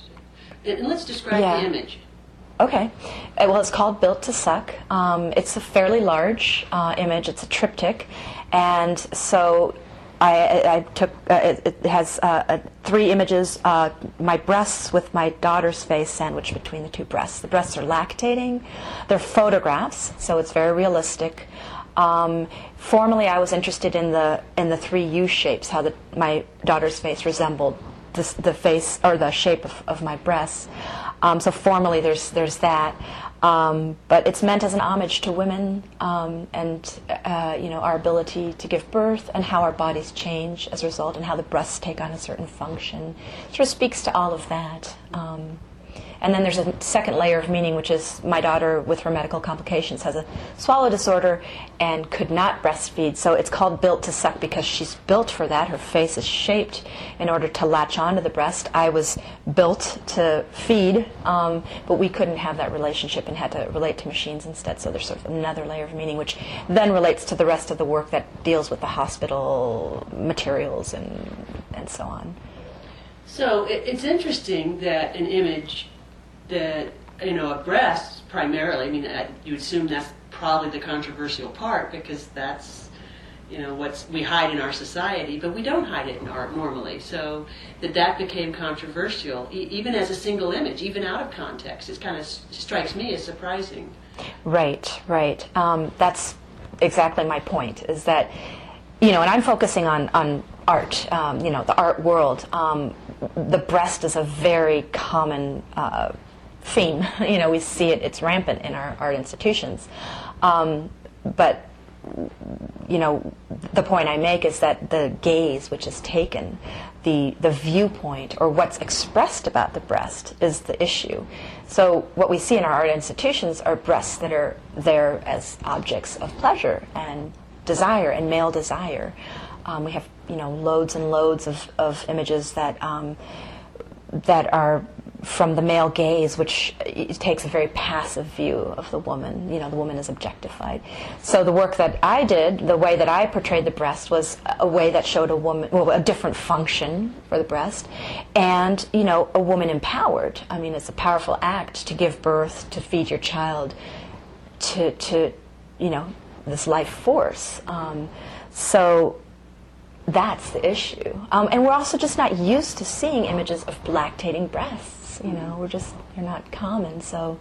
and let's describe yeah. the image. Okay. Uh, well, it's called Built to Suck. Um, it's a fairly large uh, image. It's a triptych. And so I, I, I took, uh, it, it has uh, uh, three images, uh, my breasts with my daughter's face sandwiched between the two breasts. The breasts are lactating. They're photographs, so it's very realistic. Um, formerly, I was interested in the in the three U shapes, how the, my daughter's face resembled the, the face or the shape of, of my breasts. Um, so formally, there's there's that. Um, but it's meant as an homage to women um, and uh, you know, our ability to give birth and how our bodies change as a result and how the breasts take on a certain function. It sort of speaks to all of that. Um, and then there's a second layer of meaning, which is my daughter with her medical complications has a swallow disorder and could not breastfeed. So it's called Built to Suck because she's built for that. Her face is shaped in order to latch onto the breast. I was built to feed, um, but we couldn't have that relationship and had to relate to machines instead. So there's sort of another layer of meaning, which then relates to the rest of the work that deals with the hospital materials and and so on. So it, it's interesting that an image that, you know, a breast primarily, I mean, I, you assume that's probably the controversial part because that's, you know, what's we hide in our society, but we don't hide it in art normally. So that that became controversial, e- even as a single image, even out of context, it kind of s- strikes me as surprising. Right, right. Um, that's exactly my point, is that, you know, and I'm focusing on, on art, um, you know, the art world. Um, the breast is a very common uh, theme. You know, we see it, it's rampant in our art institutions. Um, but, you know, the point I make is that the gaze which is taken, the, the viewpoint, or what's expressed about the breast is the issue. So what we see in our art institutions are breasts that are there as objects of pleasure and desire and male desire. Um, we have, you know, loads and loads of, of images that um, that are from the male gaze, which it takes a very passive view of the woman. You know, the woman is objectified. So the work that I did, the way that I portrayed the breast, was a way that showed a woman, well, a different function for the breast, and, you know, a woman empowered. I mean, it's a powerful act to give birth, to feed your child, to, to you know, this life force. Um, so that's the issue. Um, and we're also just not used to seeing images of lactating breasts. You know, we're just, they're not common, so.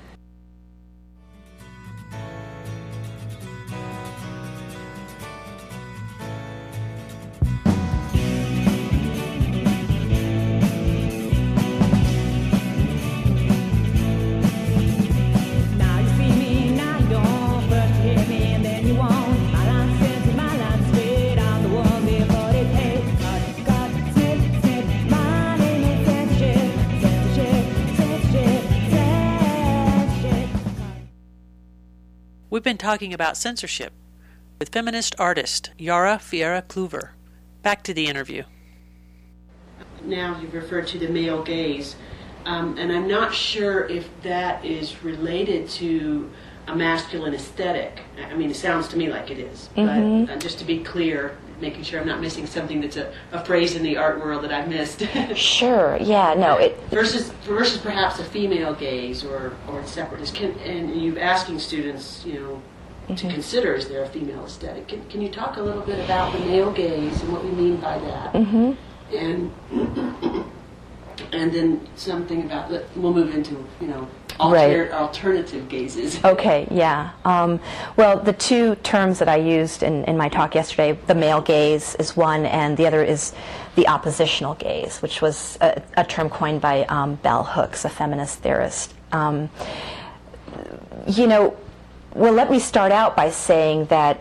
We've been talking about censorship with feminist artist Yara Fiera Kluwer. Back to the interview. Now you've referred to the male gaze, um, and I'm not sure if that is related to a masculine aesthetic. I mean, it sounds to me like it is, Mm-hmm. but uh, just to be clear, making sure I'm not missing something that's a, a phrase in the art world that I've missed. Sure, yeah, no. it Versus versus perhaps a female gaze or, or separateness. Can, and you're asking students, you know, Mm-hmm. to consider, is there a female aesthetic? Can, can you talk a little bit about the male gaze and what we mean by that? Mm-hmm. And and then something about, we'll move into, you know, Alter- Right. alternative gazes. Okay, yeah. Um, well, the two terms that I used in, in my talk yesterday, the male gaze is one, and the other is the oppositional gaze, which was a, a term coined by um, Bell Hooks, a feminist theorist. Um, you know, well, let me start out by saying that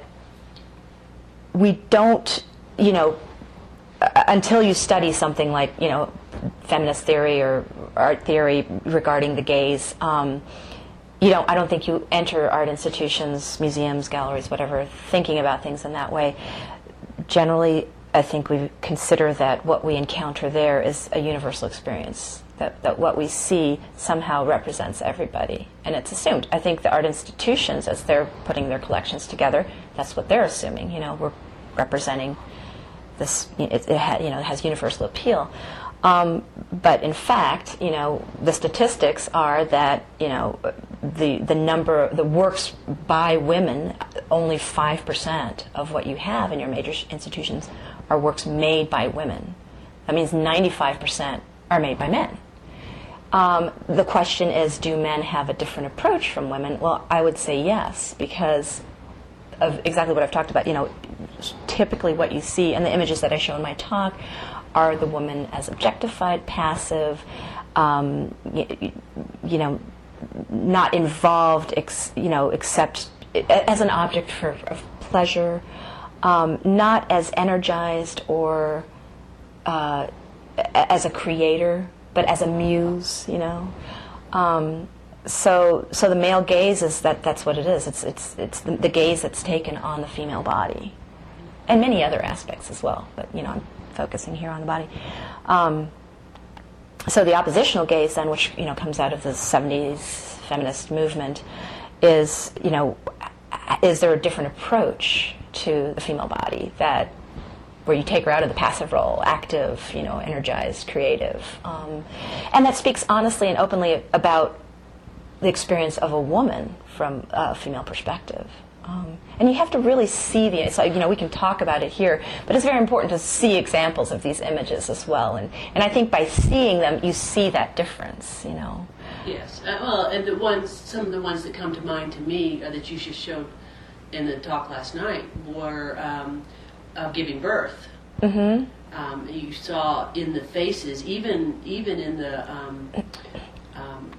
we don't, you know, uh, until you study something like, you know, feminist theory or art theory regarding the gaze, um, you know, I don't think you enter art institutions, museums, galleries, whatever, thinking about things in that way. Generally, I think we consider that what we encounter there is a universal experience, that, that what we see somehow represents everybody, and it's assumed. I think the art institutions, as they're putting their collections together, that's what they're assuming. You know, we're representing this, it, it ha, you know, it has universal appeal. Um, but in fact, you know, the statistics are that, you know, the the number, the works by women, only five percent of what you have in your major sh- institutions are works made by women. That means ninety-five percent are made by men. Um, the question is, do men have a different approach from women? Well, I would say yes, because of exactly what I've talked about. You know, typically what you see, and the images that I show in my talk, are the woman as objectified, passive, um, you, you know, not involved, ex, you know, except as an object for of pleasure, um, not as energized or uh, as a creator, but as a muse, you know. Um, so, so the male gaze is that. That's what it is. It's it's it's the, the gaze that's taken on the female body, and many other aspects as well. But you know, I'm focusing here on the body. Um, so the oppositional gaze, then, which you know comes out of the seventies feminist movement, is you know, is there a different approach to the female body that where you take her out of the passive role, active, you know, energized, creative, um, and that speaks honestly and openly about the experience of a woman from a female perspective. Um, and you have to really see the, so, you know, we can talk about it here, but it's very important to see examples of these images as well. And, and I think by seeing them, you see that difference, you know. Yes. Uh, well, and the ones, some of the ones that come to mind to me uh, that you just showed in the talk last night were um, of giving birth. Mm-hmm. Um, you saw in the faces, even even in the um, um,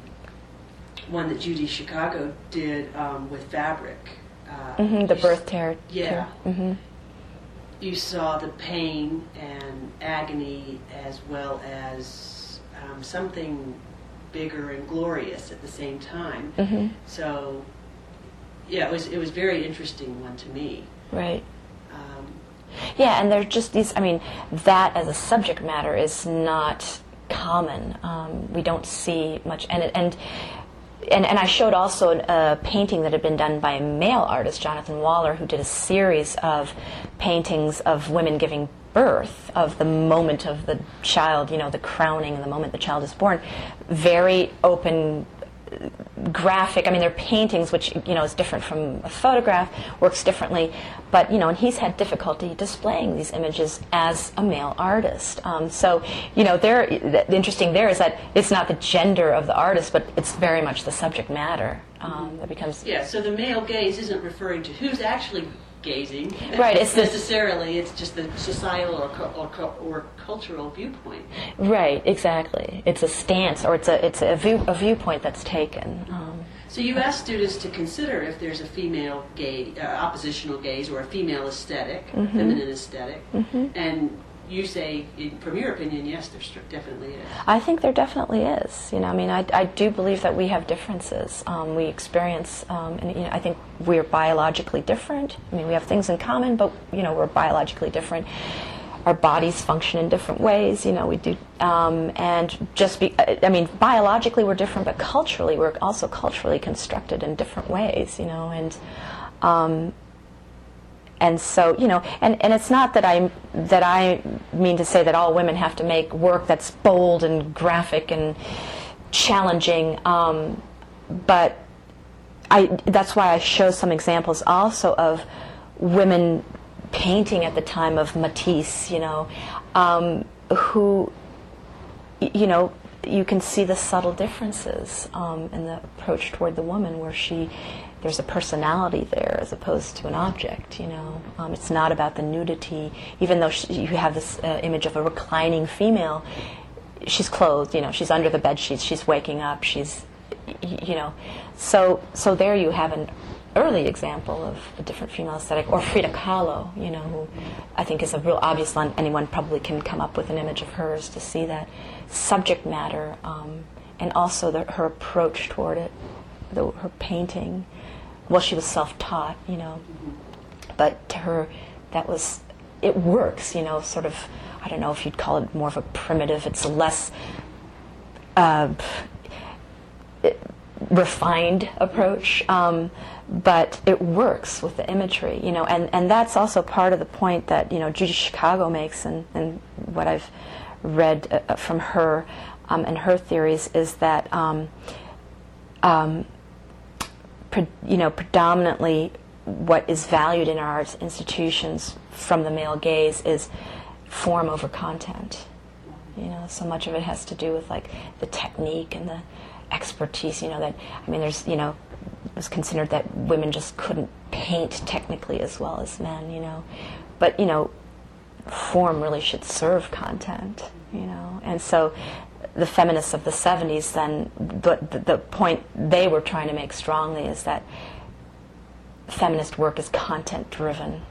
one that Judy Chicago did um, with fabric. Uh, mm-hmm, the birth tear. Yeah. Mm-hmm. You saw the pain and agony as well as um, something bigger and glorious at the same time. Mm-hmm. So, yeah, it was it was a very interesting one to me. Right. Um, yeah, and there's just these, I mean, that as a subject matter is not common. Um, we don't see much, and it, and And, and I showed also a painting that had been done by a male artist, Jonathan Waller, who did a series of paintings of women giving birth, of the moment of the child, you know, the crowning and the moment the child is born. Very open, graphic. I mean, they're paintings, which, you know, is different from a photograph, works differently. But, you know, and he's had difficulty displaying these images as a male artist. Um, so, you know, there, the interesting there is that it's not the gender of the artist, but it's very much the subject matter um, that becomes... Yeah, so the male gaze isn't referring to who's actually gazing. Right, it's the, necessarily, it's just the societal or, or, or cultural viewpoint. Right, exactly. It's a stance, or it's a it's a, view, a viewpoint that's taken. Um, so you ask students to consider if there's a female gaze, uh, oppositional gaze, or a female aesthetic, mm-hmm. feminine aesthetic, mm-hmm. and you say, in, from your opinion, yes, there definitely is. I think there definitely is. You know, I mean, I, I do believe that we have differences. Um, we experience, um, and you know, I think we're biologically different. I mean, we have things in common, but you know, we're biologically different. Our bodies function in different ways. You know, we do, um, and just be. I mean, biologically we're different, but culturally we're also culturally constructed in different ways. You know, and. Um, And so, you know, and, and it's not that I that I mean to say that all women have to make work that's bold and graphic and challenging, um, but I that's why I show some examples also of women painting at the time of Matisse, you know, um, who, you know, you can see the subtle differences um, in the approach toward the woman, where she, there's a personality there as opposed to an object. You know, um, it's not about the nudity. Even though she, you have this uh, image of a reclining female, she's clothed. You know, she's under the bed sheets. She's waking up. She's, you know, so so there you have an early example of a different female aesthetic. Or Frida Kahlo, you know, who I think is a real obvious one. Anyone probably can come up with an image of hers to see that subject matter, um, and also the, her approach toward it, the, her painting. Well, she was self-taught, you know, but to her, that was, it works, you know, sort of, I don't know if you'd call it more of a primitive, it's a less uh, refined approach, um, but it works with the imagery, you know, and, and that's also part of the point that, you know, Judy Chicago makes, and, and what I've read uh, from her um, and her theories is that, um, um, pre- you know, predominantly what is valued in our arts institutions from the male gaze is form over content. You know, so much of it has to do with like the technique and the expertise, you know, that, I mean, there's, you know, it was considered that women just couldn't paint technically as well as men, you know. But, you know, form really should serve content, you know. And so the feminists of the seventies then, the, the, the point they were trying to make strongly is that feminist work is content-driven.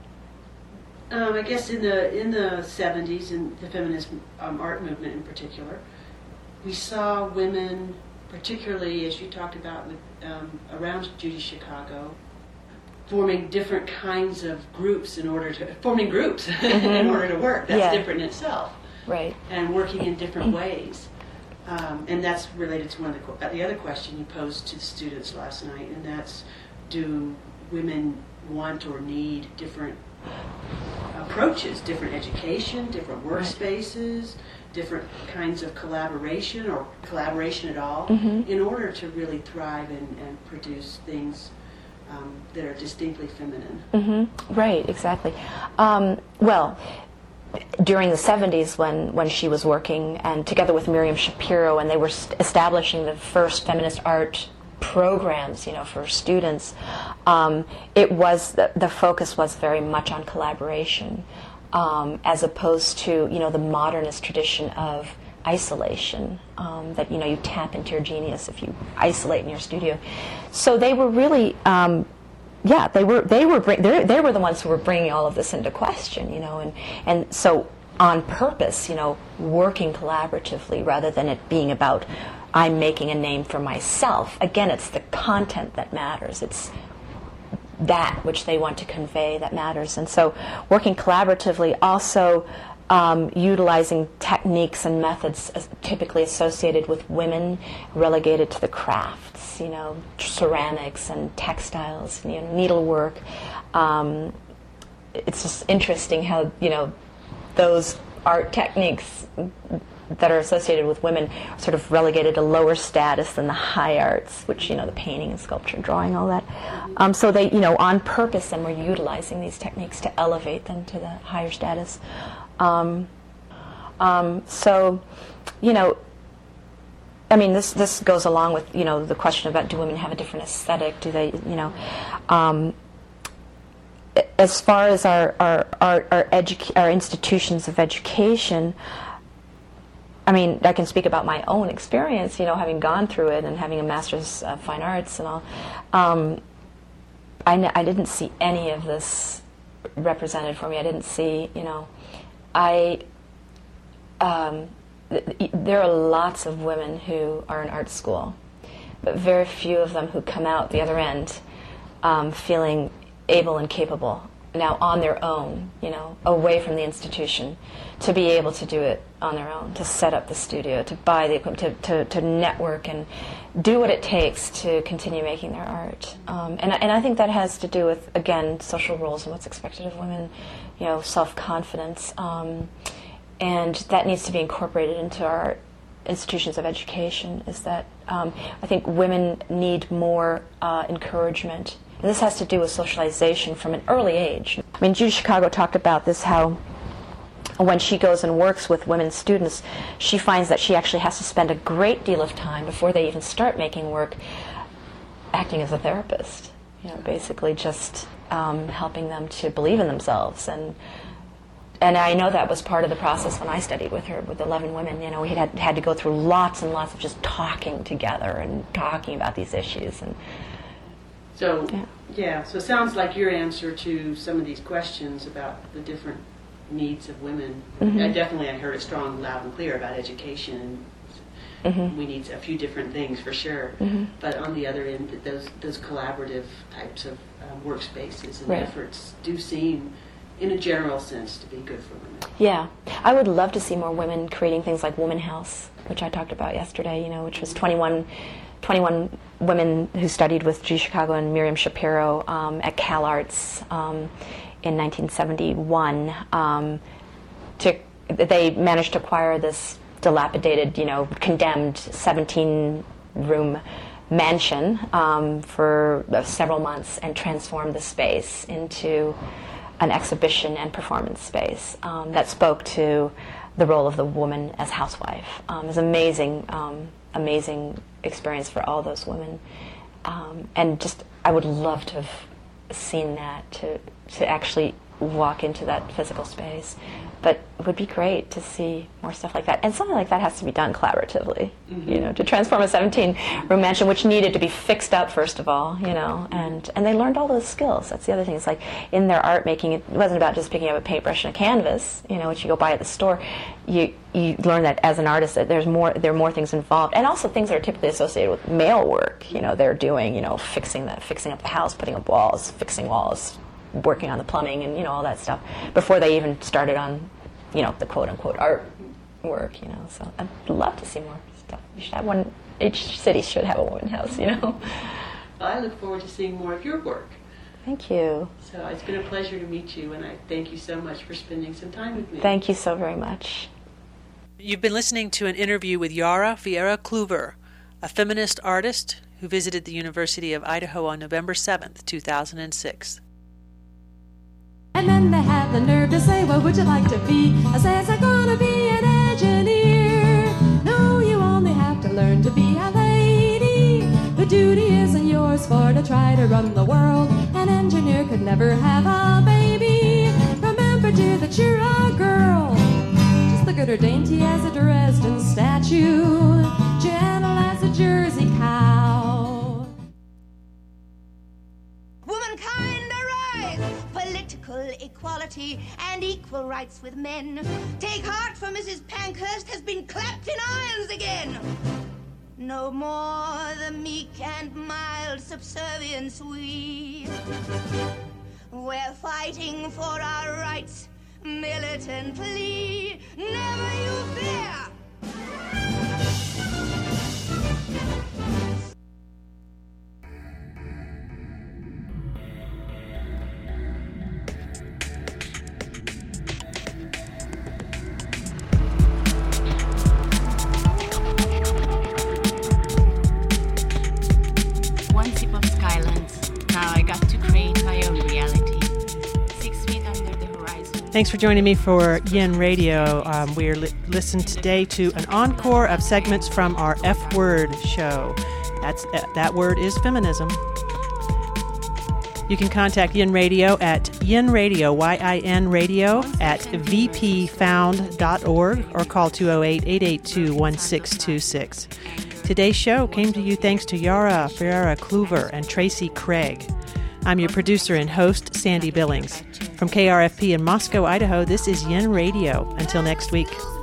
Um, I guess in the in the seventies, in the feminist um, art movement in particular, we saw women, particularly as you talked about with um, around Judy Chicago, forming different kinds of groups in order to forming groups mm-hmm. in order to work. That's yeah. different in itself, right? And working in different ways, um, and that's related to one of the the other question you posed to the students last night, and that's, do women want or need different approaches, different education, different workspaces, different kinds of collaboration or collaboration at all, mm-hmm. in order to really thrive and, and produce things um, that are distinctly feminine. Mm-hmm. Right, exactly. Um, well, during the seventies when, when she was working, and together with Miriam Shapiro, and they were st- establishing the first feminist art programs, you know, for students, um, it was the, the focus was very much on collaboration, um, as opposed to, you know, the modernist tradition of isolation, um, that, you know, you tap into your genius if you isolate in your studio. So they were really, um, yeah, they were they were bring, they were the ones who were bringing all of this into question, you know, and and so on purpose, you know, working collaboratively rather than it being about, I'm making a name for myself. Again, it's the content that matters. It's that which they want to convey that matters. And so working collaboratively, also um, utilizing techniques and methods typically associated with women, relegated to the crafts, you know, ceramics and textiles, you know, needlework. Um, it's just interesting how, you know, those art techniques that are associated with women are sort of relegated to lower status than the high arts, which, you know, the painting and sculpture, drawing, all that. Um, so they, you know, on purpose, then we're utilizing these techniques to elevate them to the higher status. Um, um, so, you know, I mean, this this goes along with, you know, the question about, do women have a different aesthetic? Do they, you know, um, as far as our our our our, edu- our institutions of education, I mean, I can speak about my own experience, you know, having gone through it and having a master's of fine arts and all. Um, I, n- I didn't see any of this represented for me. I didn't see, you know, I. Um, th- there are lots of women who are in art school, but very few of them who come out the other end um, feeling able and capable now on their own, you know, away from the institution, to be able to do it on their own, to set up the studio, to buy the equipment, to, to, to network and do what it takes to continue making their art. Um, and, and I think that has to do with, again, social roles and what's expected of women, you know, self-confidence. Um, and that needs to be incorporated into our institutions of education, is that um, I think women need more uh, encouragement. And this has to do with socialization from an early age. I mean, Judy Chicago talked about this, how when she goes and works with women students, she finds that she actually has to spend a great deal of time before they even start making work acting as a therapist. You know, basically just um, helping them to believe in themselves. And and I know that was part of the process when I studied with her, with eleven women. You know, we had had to go through lots and lots of just talking together and talking about these issues. And so, yeah. yeah, so it sounds like your answer to some of these questions about the different needs of women. Mm-hmm. I definitely, I heard it strong, loud and clear about education. Mm-hmm. We need a few different things for sure. Mm-hmm. But on the other end, those those collaborative types of um, workspaces and right. efforts do seem, in a general sense, to be good for women. Yeah. I would love to see more women creating things like Woman House, which I talked about yesterday, you know, which was twenty-one, twenty-one women who studied with G Chicago and Miriam Shapiro um, at CalArts um, in nineteen seventy-one. Um, to, they managed to acquire this dilapidated, you know, condemned seventeen-room mansion um, for uh, several months and transform the space into an exhibition and performance space um, that spoke to the role of the woman as housewife. Um, it was amazing, um, amazing experience for all those women, um, and just I would love to have seen that, to to actually walk into that physical space. But it would be great to see more stuff like that. And something like that has to be done collaboratively, mm-hmm. you know, to transform a seventeen-room mansion, which needed to be fixed up, first of all, you know, and, and they learned all those skills. That's the other thing. It's like in their art making, it wasn't about just picking up a paintbrush and a canvas, you know, which you go buy at the store. You you learn that as an artist that there's more, there are more things involved. And also things that are typically associated with male work. You know, they're doing, you know, fixing the, fixing up the house, putting up walls, fixing walls, working on the plumbing and, you know, all that stuff before they even started on, you know, the quote-unquote art work, you know. So I'd love to see more stuff. You should have one, each city should have a Woman House, you know. Well, I look forward to seeing more of your work. Thank you. So it's been a pleasure to meet you, and I thank you so much for spending some time with me. Thank you so very much. You've been listening to an interview with Yara Vieira Kluwer, a feminist artist who visited the University of Idaho on November seventh, two thousand six. And then they have the nerve to say, what would you like to be? I says, I'm gonna be an engineer. No, you only have to learn to be a lady. The duty isn't yours for to try to run the world. An engineer could never have a baby. Remember, dear, that you're a girl. Just look at her, dainty as a Dresden statue, gentle as a Jersey cow. Womankind arise! Political equality and equal rights with men. Take heart, for Missus Pankhurst has been clapped in irons again. No more the meek and mild subservience we. We're fighting for our rights militantly. Never you fear! One sip of Skylands. Now I got to create my own reality. Six feet under the horizon. Thanks for joining me for Yin Radio. Um, we're li- listened today to an encore of segments from our F Word show. That's uh, that word is feminism. You can contact Yin Radio at Yin Radio, Y I N Radio, at v p found dot org or call two oh eight, eight eight two, one six two six. Today's show came to you thanks to Yara Vieira Kluwer and Tracy Craig. I'm your producer and host, Sandy Billings. From K R F P in Moscow, Idaho, this is Yin Radio. Until next week.